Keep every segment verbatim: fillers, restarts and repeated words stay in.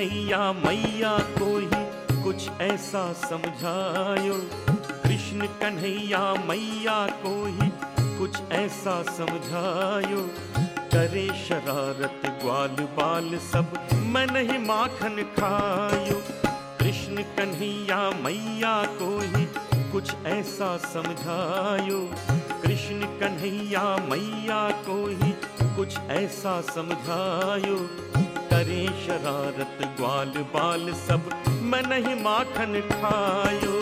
कन्हैया मैया को ही कुछ ऐसा समझायो। कृष्ण कन्हैया मैया को ही कुछ ऐसा समझायो। करे शरारत ग्वाल बाल सब, मैं नहीं माखन खायो। कृष्ण कन्हैया मैया को ही कुछ ऐसा समझायो। कृष्ण कन्हैया मैया को ही कुछ ऐसा समझायो। करे शरारत ग्वाल बाल सब, मैं नहीं माखन खायो।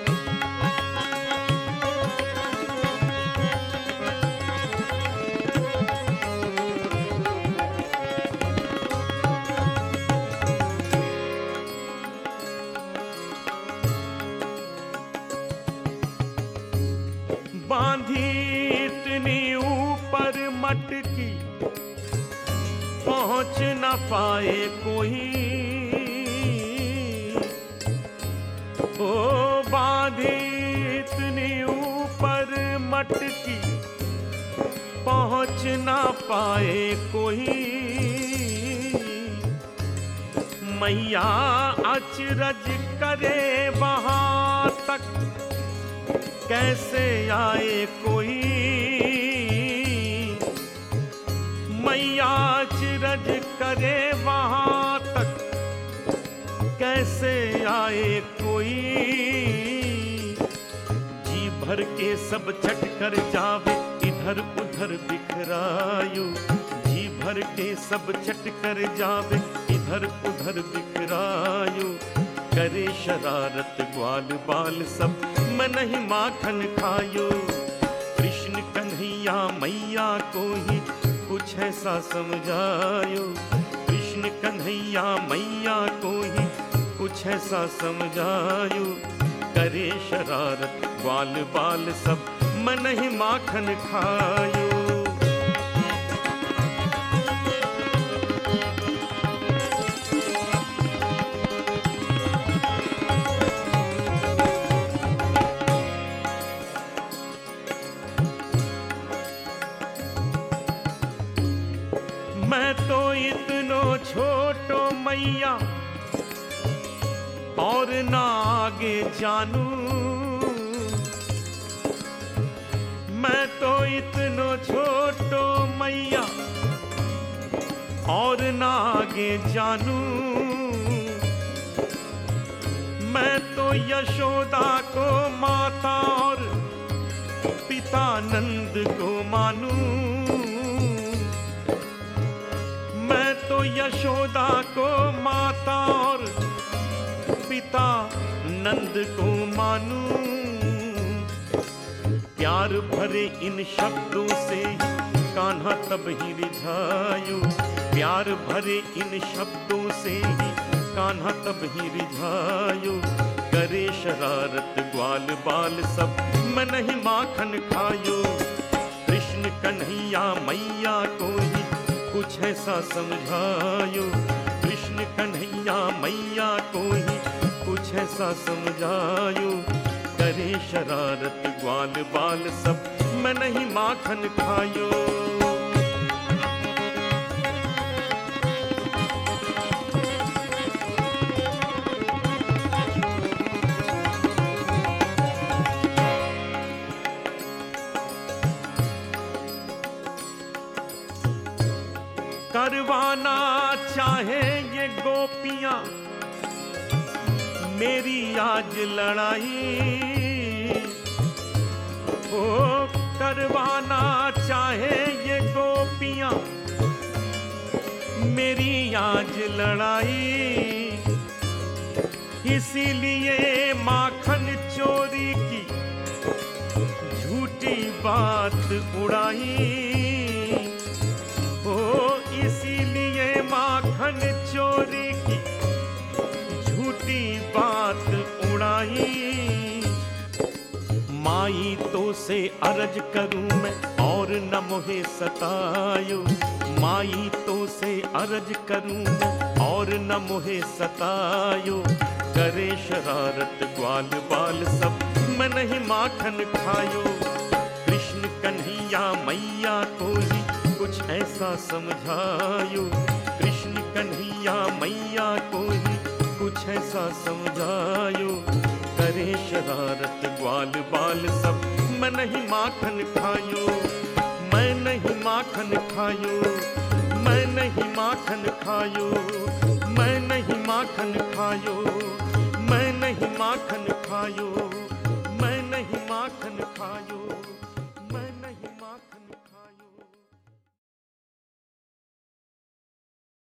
बांधी इतनी ऊपर मटकी, पहुंच न पाए कोई। ओ बांधी इतनी ऊपर मटकी, पहुंच न पाए कोई। मैया अचरज करे वहां तक, कैसे आए कोई। मैया अचरज करे वहां तक, कैसे आए कोई। जी भर के सब छट कर जावे, इधर उधर बिखरायो। जी भर के सब छट कर जावे, इधर उधर बिखरायो। करे शरारत ग्वाल बाल सब, मैं नहीं माखन खायो। कृष्ण कन्हैया मैया को ही कुछ ऐसा समझायो। कृष्ण कन्हैया मैया को ही कुछ ऐसा समझायो। करे शरारत ग्वाल बाल सब, मैं नहीं माखन खायो। मैं तो इतनो छोटो मैया, और ना आगे जानू। मैं तो इतनो छोटो मैया, और ना आगे जानू। मैं तो यशोदा को माता और पिता नंद को मानू। मैं तो यशोदा को माता और पिता नंद को मानू। प्यार भरे इन शब्दों से कान्हा तब ही रिझायो। प्यार भरे इन शब्दों से ही कान्हा तब ही रिझायो। करे शरारत ग्वाल बाल सब, मैं नहीं माखन खायो। कृष्ण कन्हैया मैया को ही कुछ ऐसा समझायो। कृष्ण कन्हैया मैया को ही कुछ ऐसा समझायो। करे शरारत ग्वाल बाल सब, मैं नहीं माखन खायो। करवाना चाहे ये गोपियां मेरी आज लड़ाई। ओ करवाना चाहे ये गोपियां मेरी आज लड़ाई। इसीलिए माखन चोरी की झूठी बात उड़ाई। ओ इसीलिए माखन चोरी की झूठी बात उड़ाई। माई तो से अर्ज करूं मैं और न मोहे सतायो। माई तो से अर्ज करूं मैं और न मोहे सतायो। करे शरारत ग्वाल बाल सब, मैं नहीं माखन खायो। कृष्ण कन्हैया मैया को ही कुछ ऐसा समझायो। कृष्ण कन्हैया मैया को ही कुछ ऐसा समझायो। करे शरारत ग्वाल बाल सब, मैं नहीं माखन खायो, मैं नहीं माखन खायो, मैं नहीं माखन खायो, मैं नहीं माखन खायो, मैं नहीं माखन खायो, मैं नहीं माखन खायो।